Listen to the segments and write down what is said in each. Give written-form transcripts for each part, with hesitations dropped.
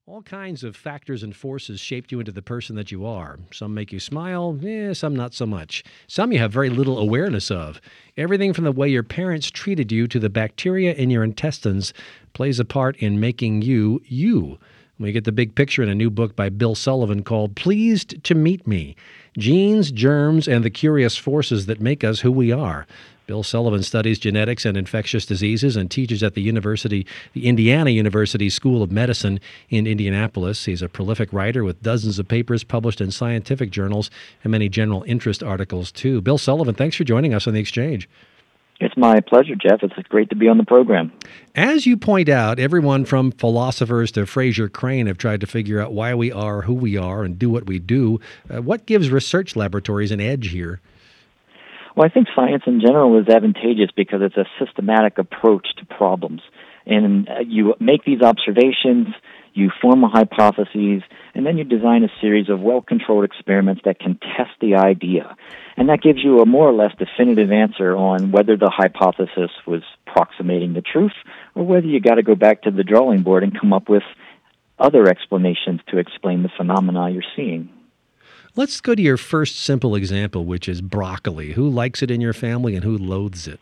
All kinds of factors and forces shaped you into the person that you are. Some make you smile, some not so much. Some you have very little awareness of. Everything from the way your parents treated you to the bacteria in your intestines plays a part in making you, you. We get the big picture in a new book by Bill Sullivan called Pleased to Meet Me: Genes, Germs, and the Curious Forces That Make Us Who We Are. Bill Sullivan studies genetics and infectious diseases and teaches at the Indiana University School of Medicine in Indianapolis. He's a prolific writer with dozens of papers published in scientific journals and many general interest articles, too. Bill Sullivan, thanks for joining us on The Exchange. It's my pleasure, Jeff. It's great to be on the program. As you point out, everyone from philosophers to Fraser Crane have tried to figure out why we are who we are and do what we do. What gives research laboratories an edge here? Well, I think science in general is advantageous because it's a systematic approach to problems. And you make these observations, you form a hypothesis, and then you design a series of well-controlled experiments that can test the idea. And that gives you a more or less definitive answer on whether the hypothesis was approximating the truth or whether you got to go back to the drawing board and come up with other explanations to explain the phenomena you're seeing. Let's go to your first simple example, which is broccoli. Who likes it in your family and who loathes it?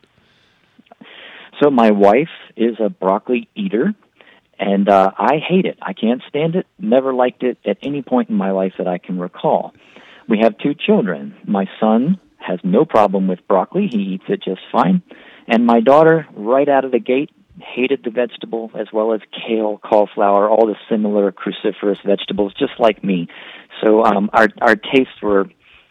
So my wife is a broccoli eater, and I hate it. I can't stand it, never liked it at any point in my life that I can recall. We have 2 children. My son has no problem with broccoli. He eats it just fine. And my daughter, right out of the gate, hated the vegetable, as well as kale, cauliflower, all the similar cruciferous vegetables, just like me. So our tastes were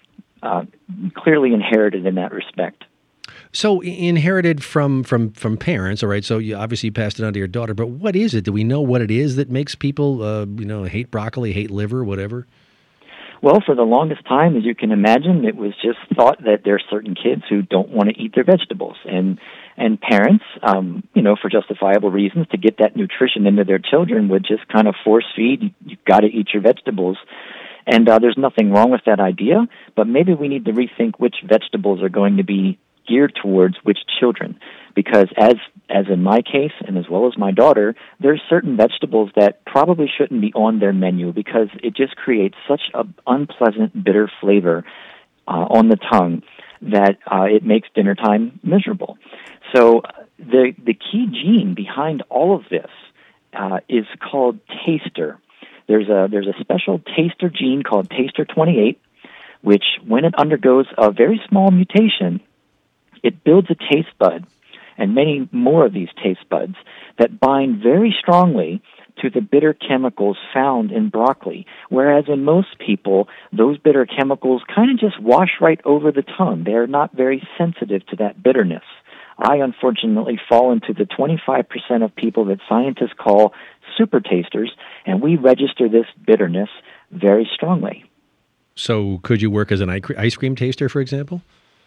clearly inherited in that respect. So inherited from parents, all right? So you obviously passed it on to your daughter. But what is it? Do we know what it is that makes people, hate broccoli, hate liver, whatever? Well, for the longest time, as you can imagine, it was just thought that there are certain kids who don't want to eat their vegetables, and parents, for justifiable reasons, to get that nutrition into their children, would just kind of force feed. You've got to eat your vegetables. And there's nothing wrong with that idea, but maybe we need to rethink which vegetables are going to be geared towards which children. Because as in my case, and as well as my daughter, there's certain vegetables that probably shouldn't be on their menu because it just creates such an unpleasant, bitter flavor on the tongue that it makes dinner time miserable. So the key gene behind all of this is called taster. There's a special taster gene called taster28, which, when it undergoes a very small mutation, it builds a taste bud, and many more of these taste buds, that bind very strongly to the bitter chemicals found in broccoli, whereas in most people, those bitter chemicals kind of just wash right over the tongue. They're not very sensitive to that bitterness. I, unfortunately, fall into the 25% of people that scientists call super tasters, and we register this bitterness very strongly. So could you work as an ice cream taster, for example?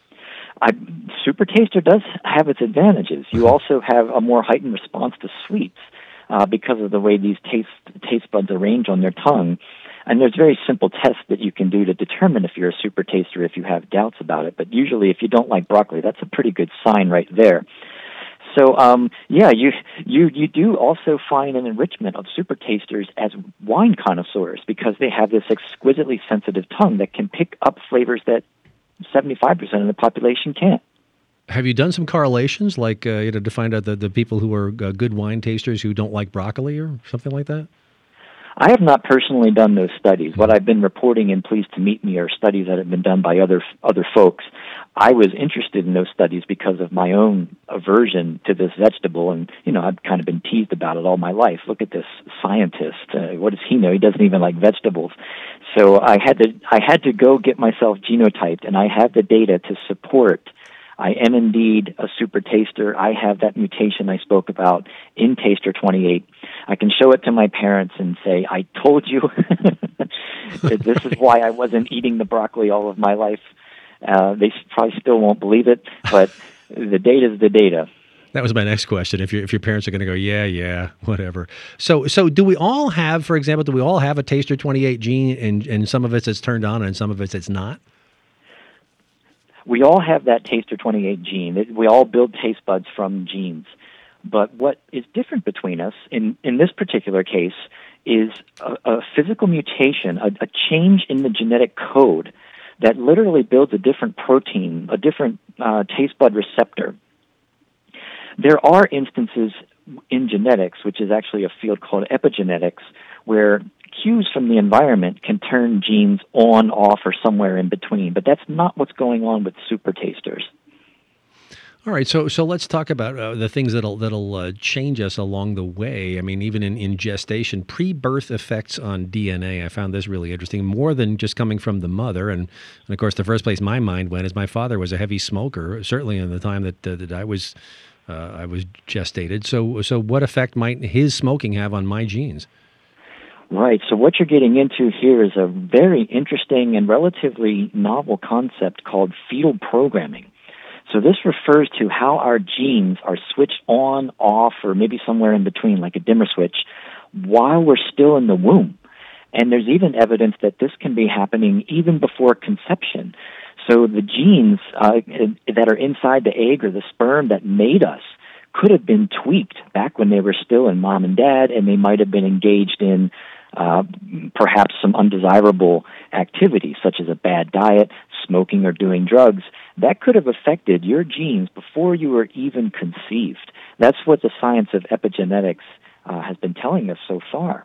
Super taster does have its advantages. You also have a more heightened response to sweets because of the way these taste buds arrange on their tongue. And there's very simple tests that you can do to determine if you're a super taster if you have doubts about it. But usually if you don't like broccoli, that's a pretty good sign right there. So, you do also find an enrichment of super tasters as wine connoisseurs because they have this exquisitely sensitive tongue that can pick up flavors that 75% of the population can't. Have you done some correlations, like to find out the people who are good wine tasters who don't like broccoli or something like that? I have not personally done those studies. What I've been reporting in Pleased to Meet Me are studies that have been done by other folks. I was interested in those studies because of my own aversion to this vegetable, and I've kind of been teased about it all my life. Look at this scientist. What does he know? He doesn't even like vegetables. So I had to go get myself genotyped, and I have the data to support I am indeed a super taster. I have that mutation I spoke about in taster28. I can show it to my parents and say, I told you this is why I wasn't eating the broccoli all of my life. They probably still won't believe it, but the data is the data. That was my next question. If your parents are going to go, yeah, whatever. So do we all have, for example, a taster28 gene, and some of it's turned on and some of it's not? We all have that taster28 gene. We all build taste buds from genes. But what is different between us, in this particular case, is a physical mutation, a change in the genetic code that literally builds a different protein, a different taste bud receptor. There are instances in genetics, which is actually a field called epigenetics, where cues from the environment can turn genes on, off, or somewhere in between. But that's not what's going on with super tasters. All right, so let's talk about the things that'll change us along the way. I mean, even in gestation, pre-birth effects on DNA. I found this really interesting, more than just coming from the mother. And of course, the first place my mind went is my father was a heavy smoker, certainly in the time that I was gestated. So what effect might his smoking have on my genes? Right. So what you're getting into here is a very interesting and relatively novel concept called fetal programming. So this refers to how our genes are switched on, off, or maybe somewhere in between, like a dimmer switch, while we're still in the womb. And there's even evidence that this can be happening even before conception. So the genes that are inside the egg or the sperm that made us could have been tweaked back when they were still in mom and dad, and they might have been engaged in perhaps some undesirable activities, such as a bad diet, smoking, or doing drugs. That could have affected your genes before you were even conceived. That's what the science of epigenetics has been telling us so far.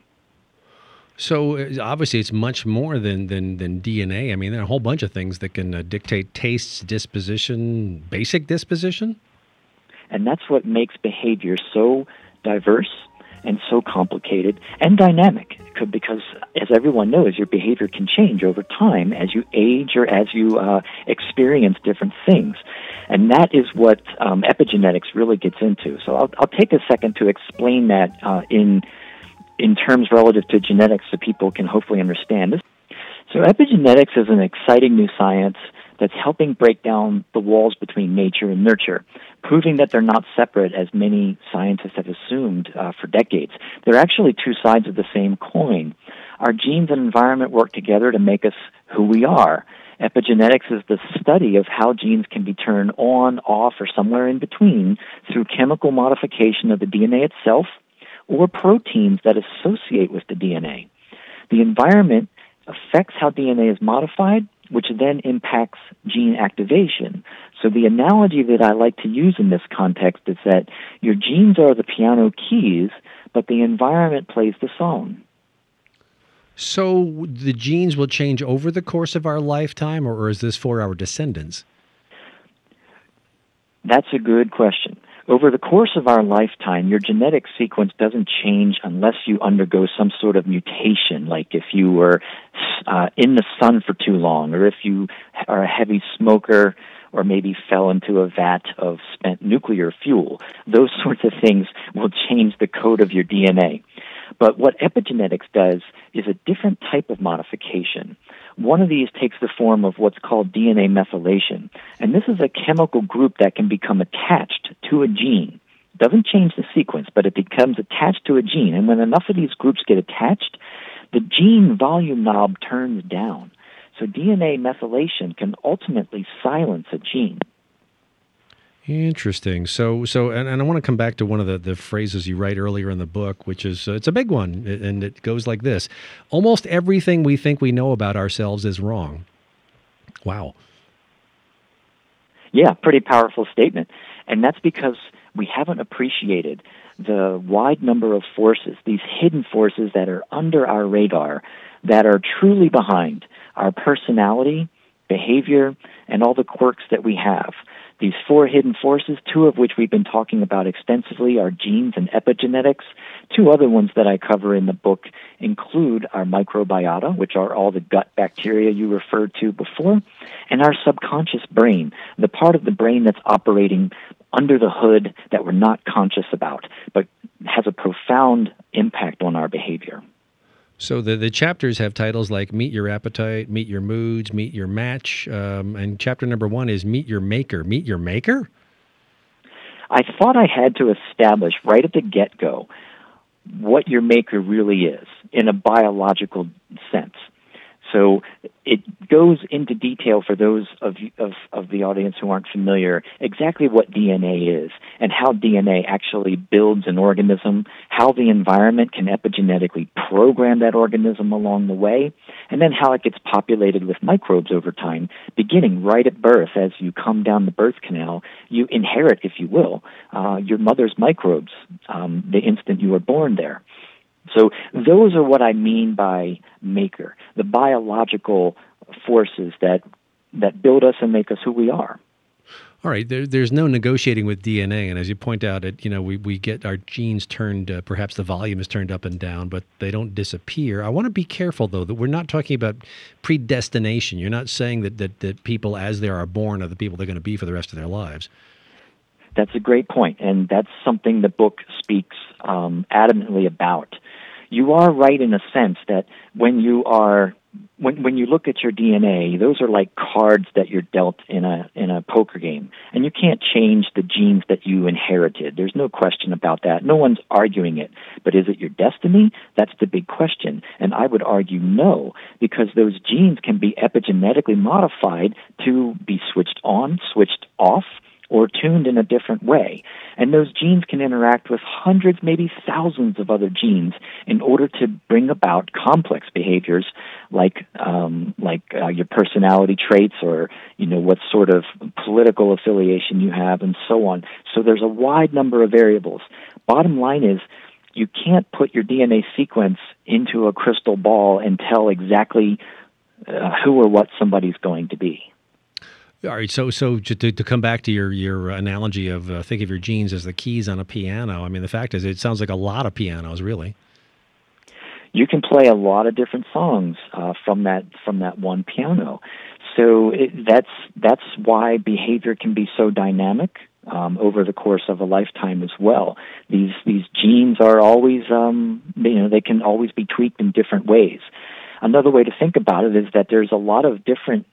So obviously it's much more than DNA. I mean, there are a whole bunch of things that can dictate tastes, disposition, basic disposition. And that's what makes behavior so diverse and so complicated and dynamic, because as everyone knows, your behavior can change over time as you age or as you experience different things. And that is what epigenetics really gets into. So I'll take a second to explain that in terms relative to genetics so people can hopefully understand this. So epigenetics is an exciting new science that's helping break down the walls between nature and nurture, proving that they're not separate as many scientists have assumed for decades. They're actually two sides of the same coin. Our genes and environment work together to make us who we are. Epigenetics is the study of how genes can be turned on, off, or somewhere in between through chemical modification of the DNA itself or proteins that associate with the DNA. The environment affects how DNA is modified, which then impacts gene activation. So the analogy that I like to use in this context is that your genes are the piano keys, but the environment plays the song. So the genes will change over the course of our lifetime, or is this for our descendants? That's a good question. Over the course of our lifetime, your genetic sequence doesn't change unless you undergo some sort of mutation, like if you were in the sun for too long, or if you are a heavy smoker, or maybe fell into a vat of spent nuclear fuel. Those sorts of things will change the code of your DNA. But what epigenetics does is a different type of modification. One of these takes the form of what's called DNA methylation. And this is a chemical group that can become attached to a gene. It doesn't change the sequence, but it becomes attached to a gene. And when enough of these groups get attached, the gene volume knob turns down. So DNA methylation can ultimately silence a gene. Interesting. So, and I want to come back to one of the phrases you write earlier in the book, which is, it's a big one, and it goes like this: almost everything we think we know about ourselves is wrong. Wow. Yeah, pretty powerful statement. And that's because we haven't appreciated the wide number of forces, these hidden forces that are under our radar, that are truly behind our personality, behavior, and all the quirks that we have. These four hidden forces, two of which we've been talking about extensively, are genes and epigenetics. Two other ones that I cover in the book include our microbiota, which are all the gut bacteria you referred to before, and our subconscious brain, the part of the brain that's operating under the hood that we're not conscious about, but has a profound impact on our behavior. So the chapters have titles like Meet Your Appetite, Meet Your Moods, Meet Your Match, and chapter number 1 is Meet Your Maker. Meet Your Maker? I thought I had to establish right at the get-go what your maker really is in a biological sense. So it goes into detail for those of the audience who aren't familiar exactly what DNA is and how DNA actually builds an organism, how the environment can epigenetically program that organism along the way, and then how it gets populated with microbes over time, beginning right at birth. As you come down the birth canal, you inherit, if you will, your mother's microbes the instant you were born there. So those are what I mean by maker, the biological forces that build us and make us who we are. All right, there's no negotiating with DNA, and as you point out, we get our genes turned, perhaps the volume is turned up and down, but they don't disappear. I want to be careful, though, that we're not talking about predestination. You're not saying that people, as they are born, are the people they're going to be for the rest of their lives. That's a great point, and that's something the book speaks adamantly about. You are right in a sense that when you look at your DNA, those are like cards that you're dealt in a poker game, and you can't change the genes that you inherited. There's no question about that. No one's arguing it. But is it your destiny? That's the big question. And I would argue no, because those genes can be epigenetically modified to be switched on, switched off, or tuned in a different way. And those genes can interact with hundreds, maybe thousands of other genes in order to bring about complex behaviors like your personality traits or, what sort of political affiliation you have and so on. So there's a wide number of variables. Bottom line is, you can't put your DNA sequence into a crystal ball and tell exactly who or what somebody's going to be. All right, so to come back to your analogy of think of your genes as the keys on a piano, I mean, the fact is it sounds like a lot of pianos, really. You can play a lot of different songs from that one piano. So that's why behavior can be so dynamic over the course of a lifetime as well. These genes are always they can always be tweaked in different ways. Another way to think about it is that there's a lot of different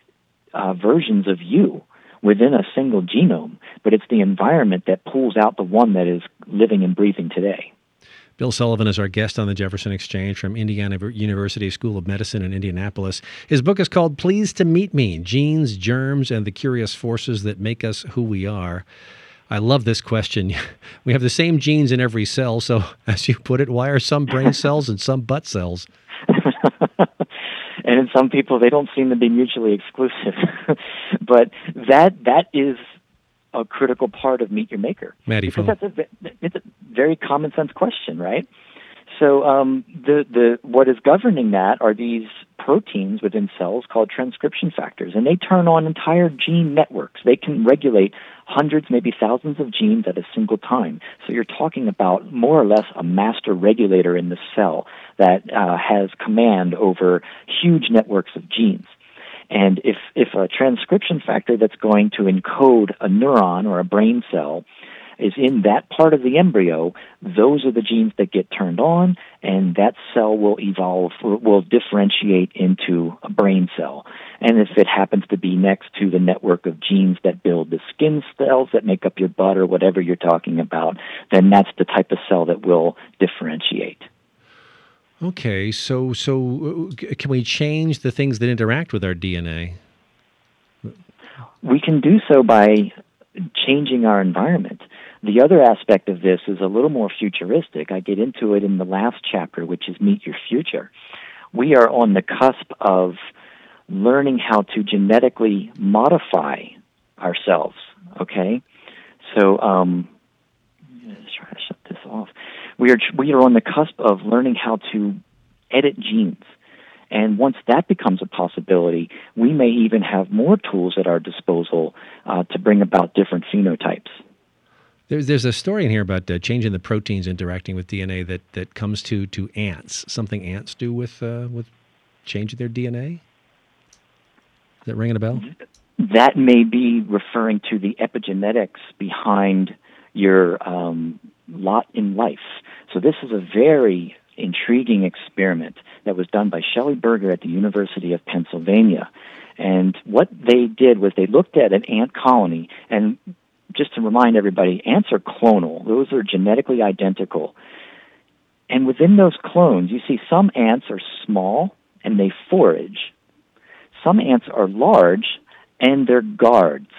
versions of you within a single genome, but it's the environment that pulls out the one that is living and breathing today. Bill Sullivan is our guest on the Jefferson Exchange from Indiana University School of Medicine in Indianapolis. His book is called Pleased to Meet Me, Genes, Germs, and the Curious Forces That Make Us Who We Are. I love this question. We have the same genes in every cell, so as you put it, why are some brain cells and some butt cells? And in some people, they don't seem to be mutually exclusive. But that is a critical part of Meet Your Maker. Maddie, because it's a very common sense question, right? So what is governing that are these proteins within cells called transcription factors, and they turn on entire gene networks. They can regulate hundreds, maybe thousands of genes at a single time. So you're talking about more or less a master regulator in the cell that has command over huge networks of genes. And if a transcription factor that's going to encode a neuron or a brain cell is in that part of the embryo, those are the genes that get turned on, and that cell will evolve, or will differentiate into a brain cell. And if it happens to be next to the network of genes that build the skin cells that make up your butt or whatever you're talking about, then that's the type of cell that will differentiate. Okay, so can we change the things that interact with our DNA? We can do so by changing our environment. The other aspect of this is a little more futuristic. I get into it in the last chapter, which is Meet Your Future. We are on the cusp of learning how to genetically modify ourselves, okay? So, let's try to shut this off. We are on the cusp of learning how to edit genes. And once that becomes a possibility, we may even have more tools at our disposal to bring about different phenotypes. There's a story in here about changing the proteins interacting with DNA that comes to ants. Something ants do with changing their DNA? Is that ringing a bell? That may be referring to the epigenetics behind your lot in life. So this is a very intriguing experiment that was done by Shelley Berger at the University of Pennsylvania. And what they did was they looked at an ant colony, and just to remind everybody, ants are clonal. Those are genetically identical. And within those clones, you see some ants are small and they forage. Some ants are large, and they're guards.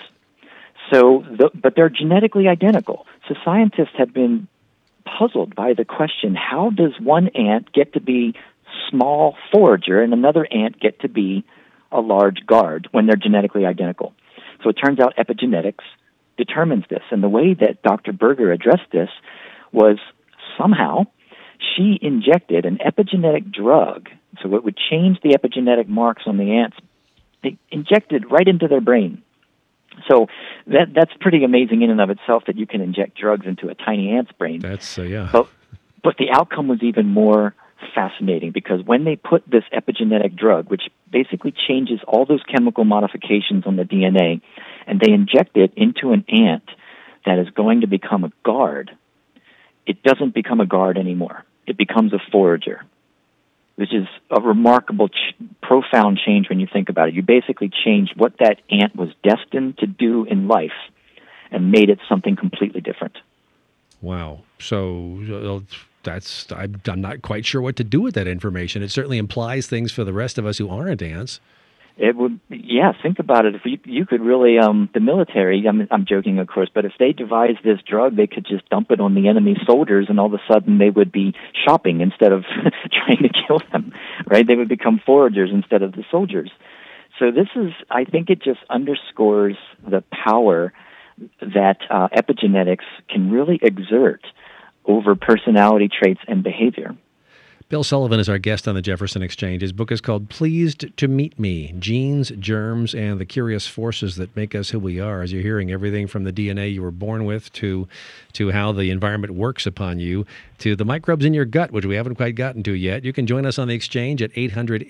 But they're genetically identical. So scientists have been puzzled by the question, how does one ant get to be small forager and another ant get to be a large guard when they're genetically identical? So it turns out epigenetics determines this. And the way that Dr. Berger addressed this was somehow she injected an epigenetic drug, so it would change the epigenetic marks on the ants. They injected right into their brain. So that's pretty amazing in and of itself that you can inject drugs into a tiny ant's brain. That's, yeah. But the outcome was even more fascinating, because when they put this epigenetic drug, which basically changes all those chemical modifications on the DNA, and they inject it into an ant that is going to become a guard, it doesn't become a guard anymore. It becomes a forager, which is a remarkable, profound change when you think about it. You basically changed what that ant was destined to do in life and made it something completely different. Wow. So I'm not quite sure what to do with that information. It certainly implies things for the rest of us who aren't ants. It would, yeah, think about it. If you could really, the military, I'm joking, of course, but if they devised this drug, they could just dump it on the enemy soldiers, and all of a sudden they would be shopping instead of trying to kill them, right? They would become foragers instead of the soldiers. So this is, I think it just underscores the power that epigenetics can really exert over personality traits and behavior. Bill Sullivan is our guest on the Jefferson Exchange. His book is called Pleased to Meet Me, Genes, Germs, and the Curious Forces That Make Us Who We Are. As you're hearing, everything from the DNA you were born with to how the environment works upon you, to the microbes in your gut, which we haven't quite gotten to yet. You can join us on the Exchange at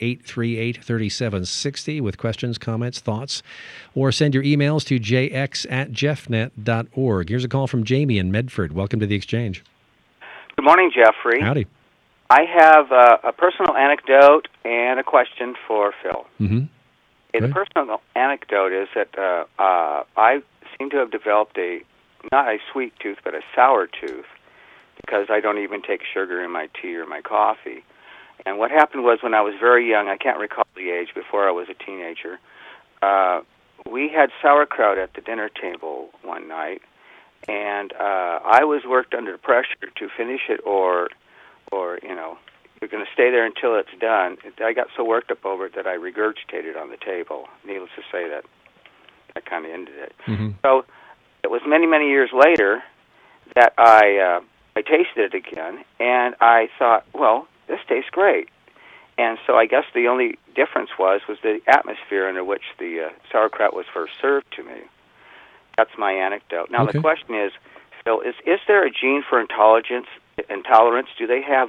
800-838-3760 with questions, comments, thoughts, or send your emails to jx@jeffnet.org. Here's a call from Jamie in Medford. Welcome to the Exchange. Good morning, Jeffrey. Howdy. I have a personal anecdote and a question for Phil. Mm-hmm. The personal anecdote is that I seem to have developed not a sweet tooth, but a sour tooth, because I don't even take sugar in my tea or my coffee. And what happened was, when I was very young, I can't recall the age, before I was a teenager, we had sauerkraut at the dinner table one night, and I was worked under pressure to finish it, or you're going to stay there until it's done. I got so worked up over it that I regurgitated on the table. Needless to say, that kind of ended it. Mm-hmm. So it was many, many years later that I tasted it again, and I thought, well, this tastes great. And so I guess the only difference was the atmosphere under which the sauerkraut was first served to me. That's my anecdote. Now, The question is, Phil, is there a gene for intolerance? Do they have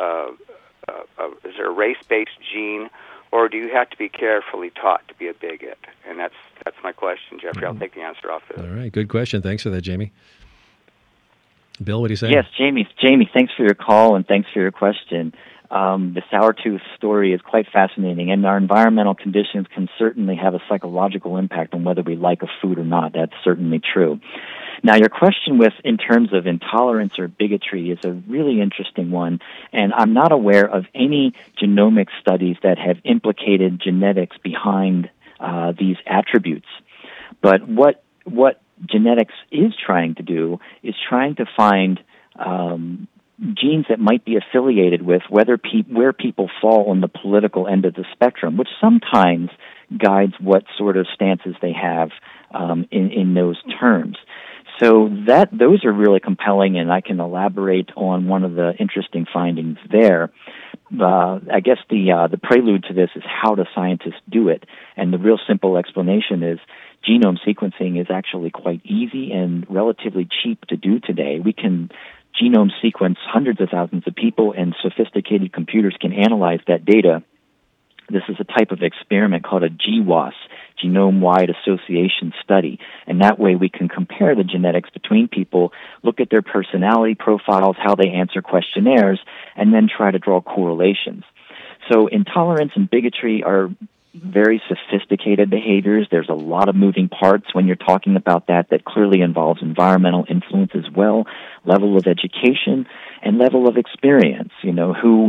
is there a race-based gene, or do you have to be carefully taught to be a bigot? And that's my question, Jeffrey. I'll take the answer off of it. All right, good question. Thanks for that, Jamie. Bill, what do you say? Yes, Jamie, thanks for your call and thanks for your question. The sour tooth story is quite fascinating, and our environmental conditions can certainly have a psychological impact on whether we like a food or not. That's certainly true. Now, your question in terms of intolerance or bigotry is a really interesting one, and I'm not aware of any genomic studies that have implicated genetics behind these attributes. But what genetics is trying to do is trying to find genes that might be affiliated with where people fall on the political end of the spectrum, which sometimes guides what sort of stances they have in those terms. So those are really compelling, and I can elaborate on one of the interesting findings there. I guess the prelude to this is, how do scientists do it? And the real simple explanation is genome sequencing is actually quite easy and relatively cheap to do today. We can genome sequence hundreds of thousands of people, and sophisticated computers can analyze that data. This is a type of experiment called a GWAS, Genome-Wide Association Study. And that way we can compare the genetics between people, look at their personality profiles, how they answer questionnaires, and then try to draw correlations. So intolerance and bigotry are very sophisticated behaviors. There's a lot of moving parts when you're talking about that clearly involves environmental influence as well, level of education, and level of experience. Who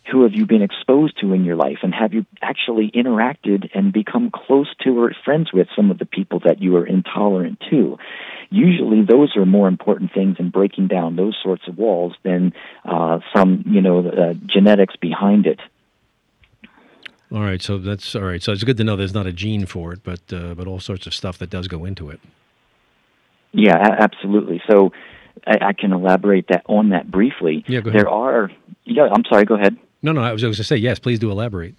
who have you been exposed to in your life, and have you actually interacted and become close to or friends with some of the people that you are intolerant to? Usually those are more important things in breaking down those sorts of walls than some genetics behind it. All right, so that's all right. So it's good to know there's not a gene for it, but all sorts of stuff that does go into it. Yeah, absolutely. So I can elaborate on that briefly. Yeah, go ahead. I'm sorry, go ahead. No, I was going to say, yes, please do elaborate.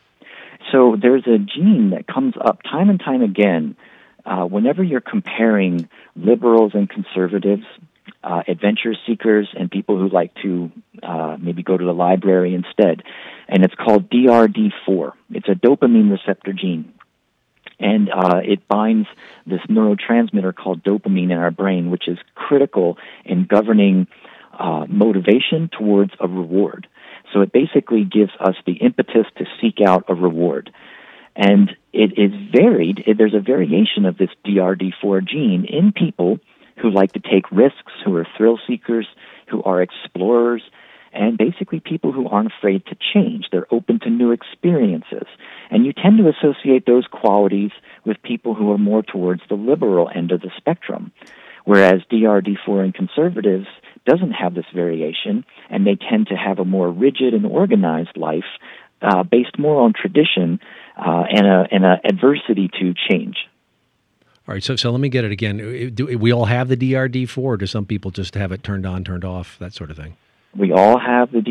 So there's a gene that comes up time and time again whenever you're comparing liberals and conservatives, adventure seekers, and people who like to maybe go to the library instead. And it's called DRD4. It's a dopamine receptor gene. And it binds this neurotransmitter called dopamine in our brain, which is critical in governing motivation towards a reward. So it basically gives us the impetus to seek out a reward. And it is varied. There's a variation of this DRD4 gene in people who like to take risks, who are thrill seekers, who are explorers, and basically people who aren't afraid to change. They're open to new experiences. And you tend to associate those qualities with people who are more towards the liberal end of the spectrum, whereas DRD4 in conservatives doesn't have this variation, and they tend to have a more rigid and organized life based more on tradition and a adversity to change. All right, so let me get it again. Do we all have the DRD4, or do some people just have it turned on, turned off, that sort of thing? We all have the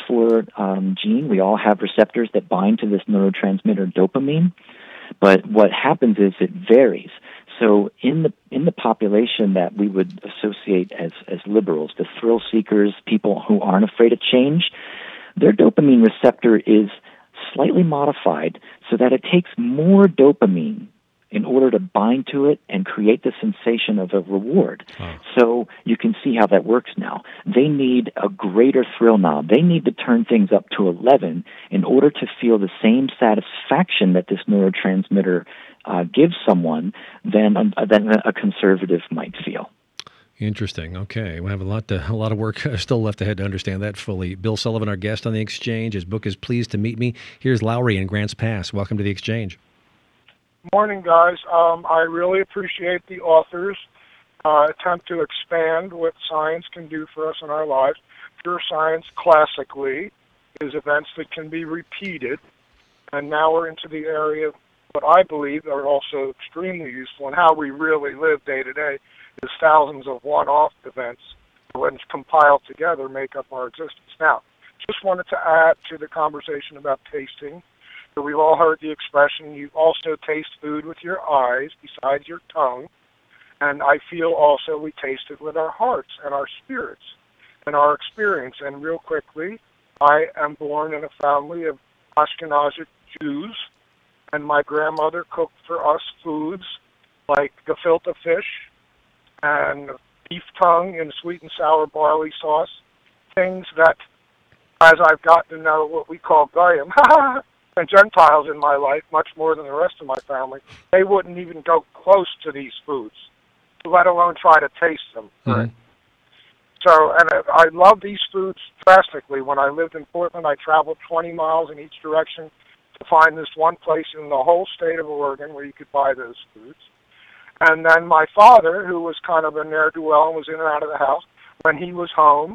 DRD4 gene. We all have receptors that bind to this neurotransmitter dopamine. But what happens is it varies. So in the population that we would associate as liberals, the thrill seekers, people who aren't afraid of change, their dopamine receptor is slightly modified so that it takes more dopamine in order to bind to it and create the sensation of a reward. Oh. So you can see how that works now. They need a greater thrill knob. They need to turn things up to 11 in order to feel the same satisfaction that this neurotransmitter gives someone than a conservative might feel. Interesting. Okay, we have a lot of work still left ahead to understand that fully. Bill Sullivan, our guest on The Exchange. His book is Pleased to Meet Me. Here's Lowry in Grants Pass. Welcome to The Exchange. Morning, guys. I really appreciate the author's attempt to expand what science can do for us in our lives. Pure science, classically, is events that can be repeated, and now we're into the area of what I believe are also extremely useful in how we really live day to day, is thousands of one-off events that, when compiled together, make up our existence. Now, just wanted to add to the conversation about tasting. So we've all heard the expression, you also taste food with your eyes besides your tongue. And I feel also we taste it with our hearts and our spirits and our experience. And real quickly, I am born in a family of Ashkenazi Jews, and my grandmother cooked for us foods like gefilte fish and beef tongue in sweet and sour barley sauce, things that, as I've gotten to know what we call Goyim, and Gentiles in my life, much more than the rest of my family, they wouldn't even go close to these foods, let alone try to taste them. Mm-hmm. Right? So, and I love these foods drastically. When I lived in Portland, I traveled 20 miles in each direction to find this one place in the whole state of Oregon where you could buy those foods. And then my father, who was kind of a ne'er-do-well and was in and out of the house, when he was home,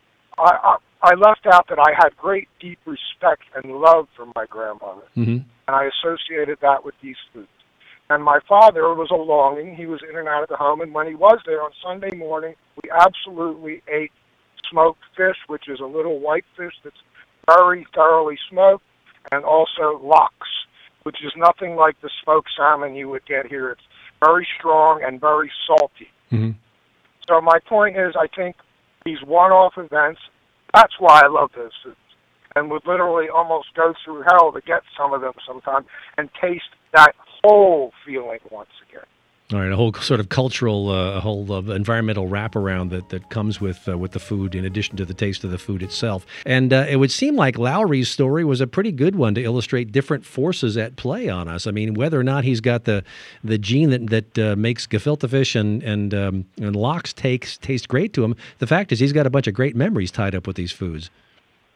I left out that I had great, deep respect and love for my grandmother, mm-hmm. and I associated that with these foods. And my father was a longing. He was in and out of the home, and when he was there on Sunday morning, we absolutely ate smoked fish, which is a little white fish that's very thoroughly smoked, and also lox, which is nothing like the smoked salmon you would get here. It's very strong and very salty. Mm-hmm. So my point is, I think these one-off events, that's why I love those foods, and would literally almost go through hell to get some of them sometime and taste that whole feeling once again. All right, a whole sort of cultural, a whole environmental wraparound that comes with the food, in addition to the taste of the food itself. And it would seem like Lowry's story was a pretty good one to illustrate different forces at play on us. I mean, whether or not he's got the gene that makes gefilte fish and lox taste great to him, the fact is he's got a bunch of great memories tied up with these foods.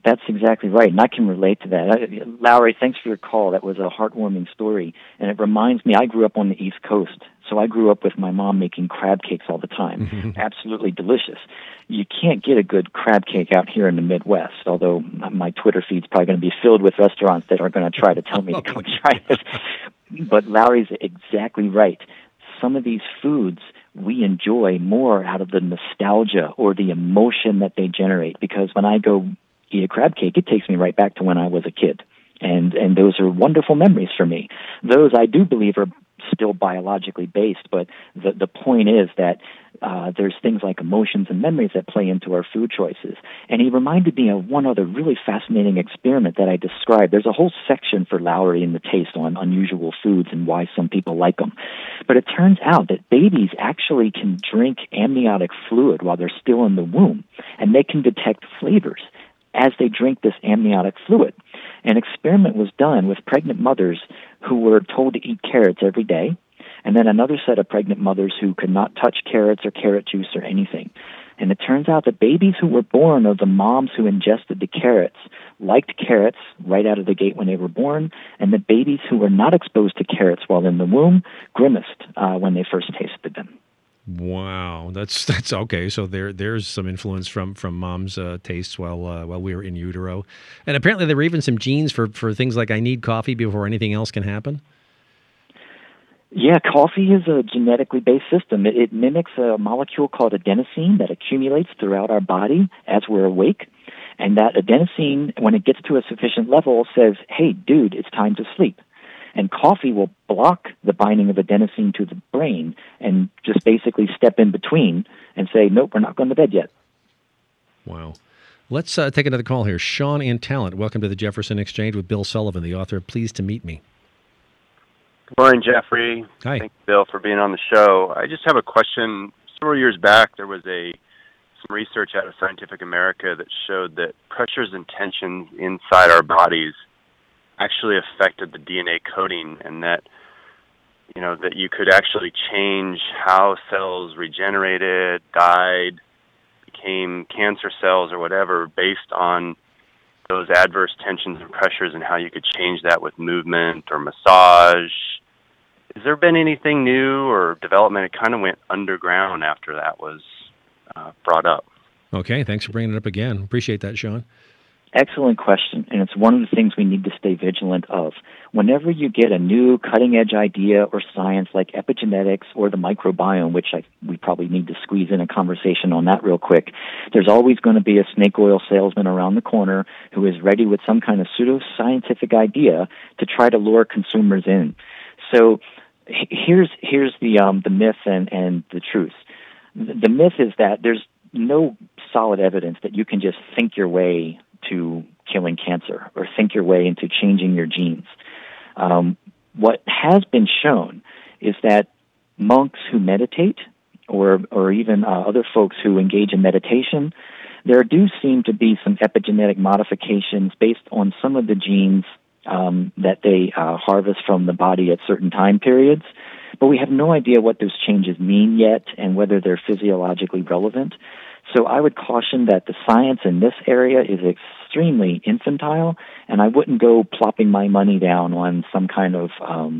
That's exactly right, and I can relate to that. Lowry, thanks for your call. That was a heartwarming story, and it reminds me, I grew up on the East Coast, so I grew up with my mom making crab cakes all the time. Absolutely delicious. You can't get a good crab cake out here in the Midwest, although my Twitter feed's probably going to be filled with restaurants that are going to try to tell me to go try it. But Lowry's exactly right. Some of these foods we enjoy more out of the nostalgia or the emotion that they generate, because when I go eat a crab cake, it takes me right back to when I was a kid. And those are wonderful memories for me. Those I do believe are still biologically based, but the point is that there's things like emotions and memories that play into our food choices. And he reminded me of one other really fascinating experiment that I described. There's a whole section for Lowry in the Taste on unusual foods and why some people like them. But it turns out that babies actually can drink amniotic fluid while they're still in the womb, and they can detect flavors as they drink this amniotic fluid. An experiment was done with pregnant mothers who were told to eat carrots every day, and then another set of pregnant mothers who could not touch carrots or carrot juice or anything. And it turns out that babies who were born of the moms who ingested the carrots liked carrots right out of the gate when they were born, and the babies who were not exposed to carrots while in the womb grimaced when they first tasted them. Wow, that's okay. So there's some influence from mom's tastes while we were in utero, and apparently there were even some genes for things like I need coffee before anything else can happen. Yeah, coffee is a genetically based system. It mimics a molecule called adenosine that accumulates throughout our body as we're awake, and that adenosine, when it gets to a sufficient level, says, "Hey, dude, it's time to sleep." And coffee will block the binding of adenosine to the brain and just basically step in between and say, nope, we're not going to bed yet. Wow. Let's take another call here. Sean in Talent, welcome to the Jefferson Exchange with Bill Sullivan, the author of Pleased to Meet Me. Good morning, Jeffrey. Hi. Thank you, Bill, for being on the show. I just have a question. Several years back, there was some research out of Scientific America that showed that pressures and tensions inside our bodies actually affected the DNA coding, and that that you could actually change how cells regenerated, died, became cancer cells or whatever based on those adverse tensions and pressures, and how you could change that with movement or massage. Has there been anything new or development? It kind of went underground after that was brought up. Okay, thanks for bringing it up again. Appreciate that, Sean. Excellent question, and it's one of the things we need to stay vigilant of. Whenever you get a new cutting-edge idea or science like epigenetics or the microbiome, which we probably need to squeeze in a conversation on that real quick, there's always going to be a snake oil salesman around the corner who is ready with some kind of pseudo-scientific idea to try to lure consumers in. So here's the myth and the truth. The myth is that there's no solid evidence that you can just think your way to killing cancer or think your way into changing your genes. What has been shown is that monks who meditate or even other folks who engage in meditation, there do seem to be some epigenetic modifications based on some of the genes that they harvest from the body at certain time periods. But we have no idea what those changes mean yet and whether they're physiologically relevant. So I would caution that the science in this area is extremely infantile, and I wouldn't go plopping my money down on some kind of,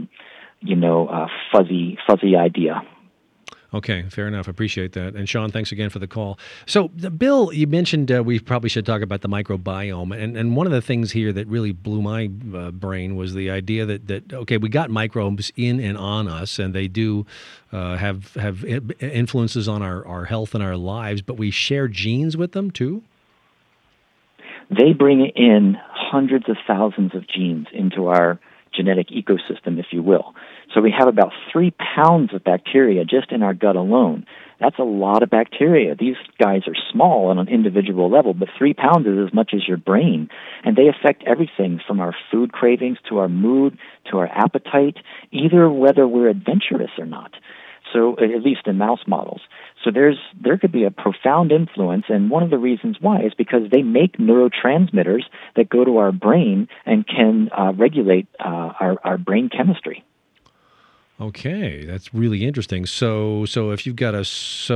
fuzzy idea. Okay, fair enough. Appreciate that. And Sean, thanks again for the call. So, Bill, you mentioned we probably should talk about the microbiome. And one of the things here that really blew my brain was the idea that okay, we got microbes in and on us, and they do have influences on our health and our lives, but we share genes with them too? They bring in hundreds of thousands of genes into our genetic ecosystem, if you will. So we have about 3 pounds of bacteria just in our gut alone. That's a lot of bacteria. These guys are small on an individual level, but 3 pounds is as much as your brain. And they affect everything from our food cravings to our mood to our appetite, either whether we're adventurous or not. So at least in mouse models. So there could be a profound influence, and one of the reasons why is because they make neurotransmitters that go to our brain and can regulate our brain chemistry. Okay, that's really interesting. So if you've got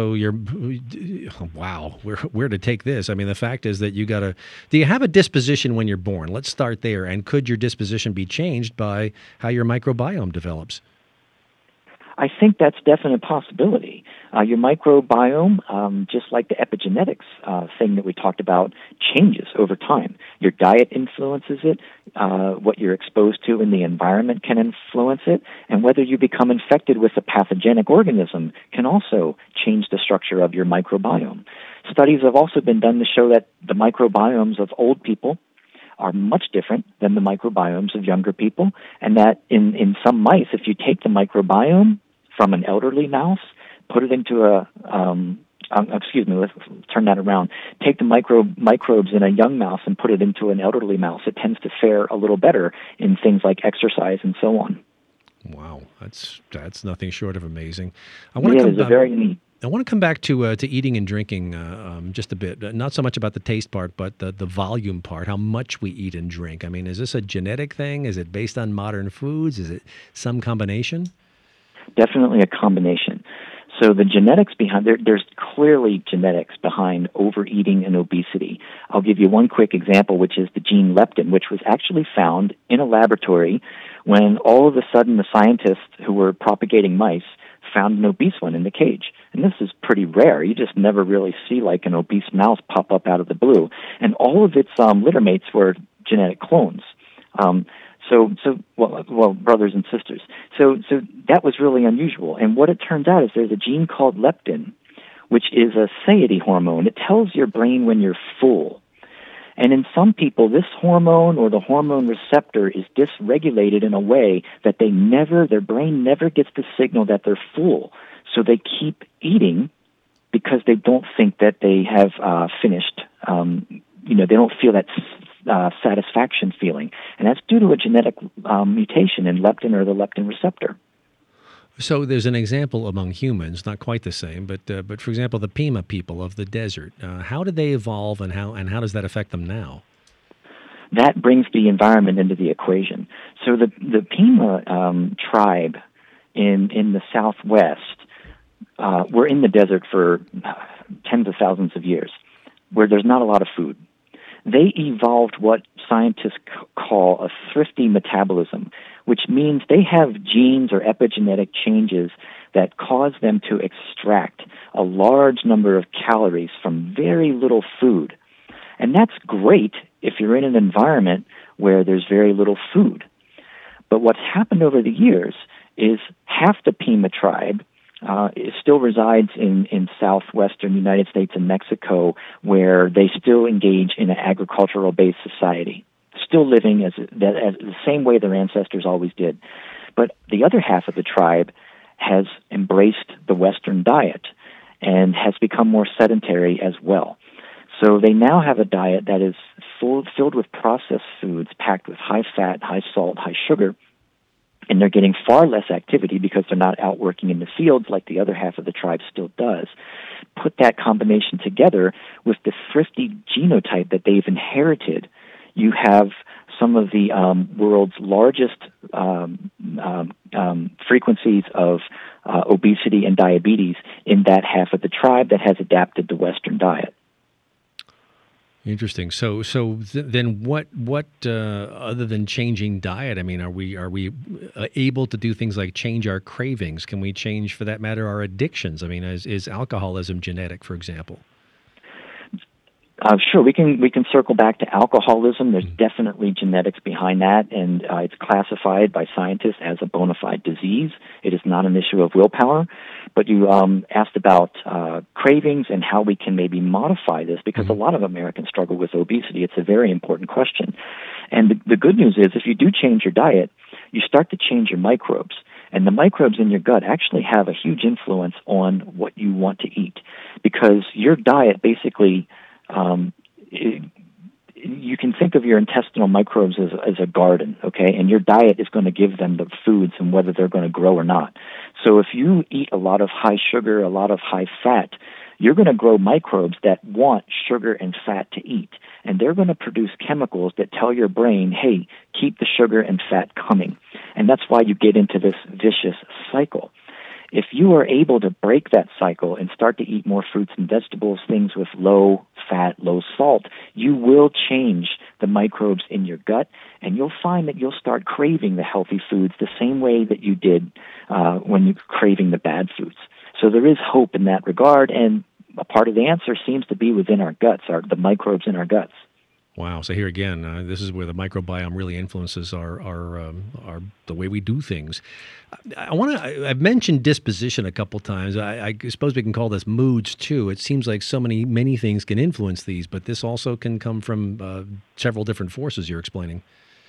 wow, where to take this? I mean, the fact is that do you have a disposition when you're born? Let's start there. And could your disposition be changed by how your microbiome develops? I think that's definitely a possibility. Your microbiome, just like the epigenetics thing that we talked about, changes over time. Your diet influences it, what you're exposed to in the environment can influence it, and whether you become infected with a pathogenic organism can also change the structure of your microbiome. Studies have also been done to show that the microbiomes of old people are much different than the microbiomes of younger people, and that in some mice, if you take the microbiome from an elderly mouse, put it into let's turn that around. Take the microbes in a young mouse and put it into an elderly mouse. It tends to fare a little better in things like exercise and so on. Wow, that's nothing short of amazing. Very neat. I want to come back to eating and drinking just a bit. Not so much about the taste part, but the volume part, how much we eat and drink. I mean, is this a genetic thing? Is it based on modern foods? Is it some combination? Definitely a combination. So the genetics behind there's clearly genetics behind overeating and obesity. I'll give you one quick example, which is the gene leptin, which was actually found in a laboratory when all of a sudden the scientists who were propagating mice found an obese one in the cage. And this is pretty rare. You just never really see like an obese mouse pop up out of the blue. And all of its litter mates were genetic clones. Well, brothers and sisters. So that was really unusual. And what it turns out is there's a gene called leptin, which is a satiety hormone. It tells your brain when you're full. And in some people, this hormone or the hormone receptor is dysregulated in a way that their brain never gets the signal that they're full. So they keep eating because they don't think that they have finished. They don't feel that satisfaction feeling, and that's due to a genetic mutation in leptin or the leptin receptor. So there's an example among humans, not quite the same, but for example, the Pima people of the desert. How did they evolve, and how does that affect them now? That brings the environment into the equation. So the Pima tribe in the Southwest were in the desert for tens of thousands of years, where there's not a lot of food. They evolved what scientists call a thrifty metabolism, which means they have genes or epigenetic changes that cause them to extract a large number of calories from very little food. And that's great if you're in an environment where there's very little food. But what's happened over the years is half the Pima tribe still resides in southwestern United States and Mexico, where they still engage in an agricultural-based society, still living as the same way their ancestors always did. But the other half of the tribe has embraced the Western diet and has become more sedentary as well. So they now have a diet that is filled with processed foods packed with high fat, high salt, high sugar, and they're getting far less activity because they're not out working in the fields like the other half of the tribe still does. Put that combination together with the thrifty genotype that they've inherited, you have some of the world's largest frequencies of obesity and diabetes in that half of the tribe that has adapted the Western diet. Interesting. So then what other than changing diet? I mean, are we able to do things like change our cravings? Can we change, for that matter, our addictions? I mean, is alcoholism genetic, for example? Sure, we can circle back to alcoholism. There's definitely genetics behind that, and it's classified by scientists as a bona fide disease. It is not an issue of willpower. But you asked about cravings and how we can maybe modify this, because a lot of Americans struggle with obesity. It's a very important question. And the good news is, if you do change your diet, you start to change your microbes. And the microbes in your gut actually have a huge influence on what you want to eat, because your diet basically... you can think of your intestinal microbes as a garden, okay? And your diet is going to give them the foods and whether they're going to grow or not. So if you eat a lot of high sugar, a lot of high fat, you're going to grow microbes that want sugar and fat to eat. And they're going to produce chemicals that tell your brain, hey, keep the sugar and fat coming. And that's why you get into this vicious cycle. If you are able to break that cycle and start to eat more fruits and vegetables, things with low fat, low salt, you will change the microbes in your gut, and you'll find that you'll start craving the healthy foods the same way that you did when you're craving the bad foods. So there is hope in that regard, and a part of the answer seems to be within our guts, the microbes in our guts. Wow. So here again, this is where the microbiome really influences our the way we do things. I've mentioned disposition a couple times. I suppose we can call this moods too. It seems like many things can influence these, but this also can come from several different forces you're explaining.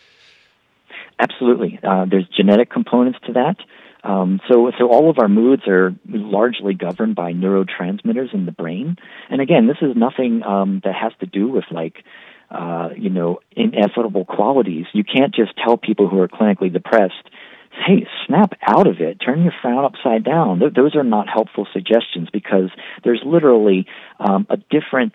Absolutely. There's genetic components to that. So all of our moods are largely governed by neurotransmitters in the brain. And again, this is nothing that has to do with ineffable qualities. You can't just tell people who are clinically depressed, hey, snap out of it, turn your frown upside down. Those are not helpful suggestions, because there's literally a different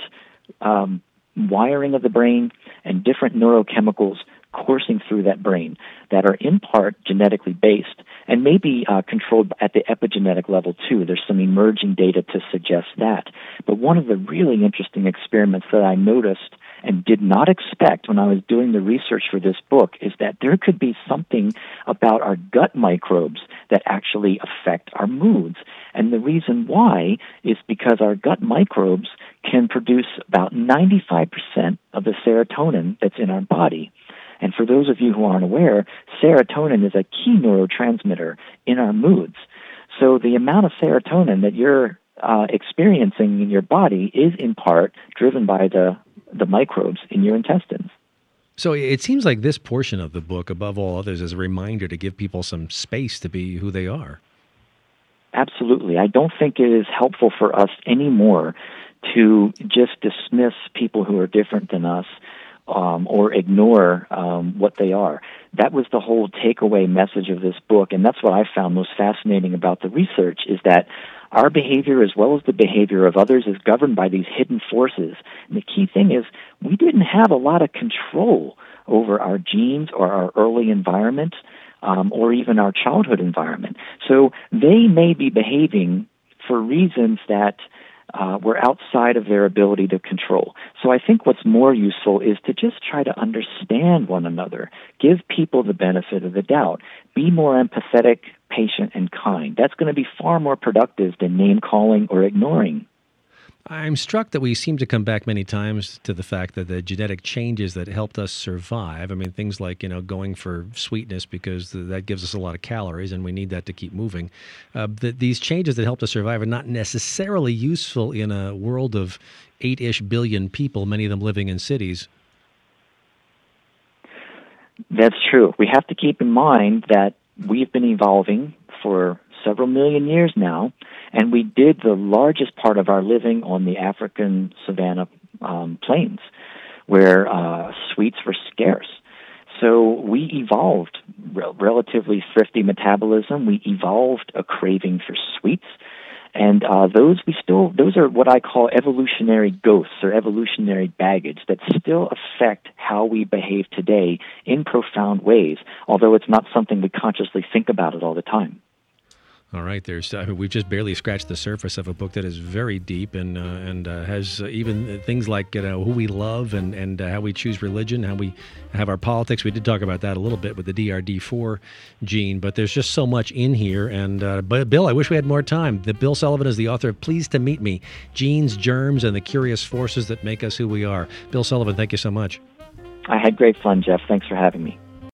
wiring of the brain and different neurochemicals coursing through that brain that are in part genetically based and maybe controlled at the epigenetic level too. There's some emerging data to suggest that. But one of the really interesting experiments that I noticed and did not expect when I was doing the research for this book is that there could be something about our gut microbes that actually affect our moods. And the reason why is because our gut microbes can produce about 95% of the serotonin that's in our body. And for those of you who aren't aware, serotonin is a key neurotransmitter in our moods. So the amount of serotonin that you're experiencing in your body is in part driven by the microbes in your intestines. So it seems like this portion of the book, above all others, is a reminder to give people some space to be who they are. Absolutely. I don't think it is helpful for us anymore to just dismiss people who are different than us or ignore what they are. That was the whole takeaway message of this book, and that's what I found most fascinating about the research, is that our behavior, as well as the behavior of others, is governed by these hidden forces. And the key thing is we didn't have a lot of control over our genes or our early environment or even our childhood environment. So they may be behaving for reasons that were outside of their ability to control. So I think what's more useful is to just try to understand one another, give people the benefit of the doubt, be more empathetic, patient, and kind. That's going to be far more productive than name-calling or ignoring. I'm struck that we seem to come back many times to the fact that the genetic changes that helped us survive, I mean, things like, going for sweetness because that gives us a lot of calories and we need that to keep moving. These changes that helped us survive are not necessarily useful in a world of 8-ish billion people, many of them living in cities. That's true. We have to keep in mind that we've been evolving for several million years now, and we did the largest part of our living on the African savanna plains, where sweets were scarce. So we evolved relatively thrifty metabolism. We evolved a craving for sweets, and those are what I call evolutionary ghosts or evolutionary baggage that still affect how we behave today in profound ways, although it's not something we consciously think about it all the time. All right, we've just barely scratched the surface of a book that is very deep and has even things like who we love and how we choose religion, how we have our politics. We did talk about that a little bit with the DRD4 gene, but there's just so much in here. And but Bill, I wish we had more time. Bill Sullivan is the author of Pleased to Meet Me: Genes, Germs, and the Curious Forces That Make Us Who We Are. Bill Sullivan, thank you so much. I had great fun, Jeff. Thanks for having me.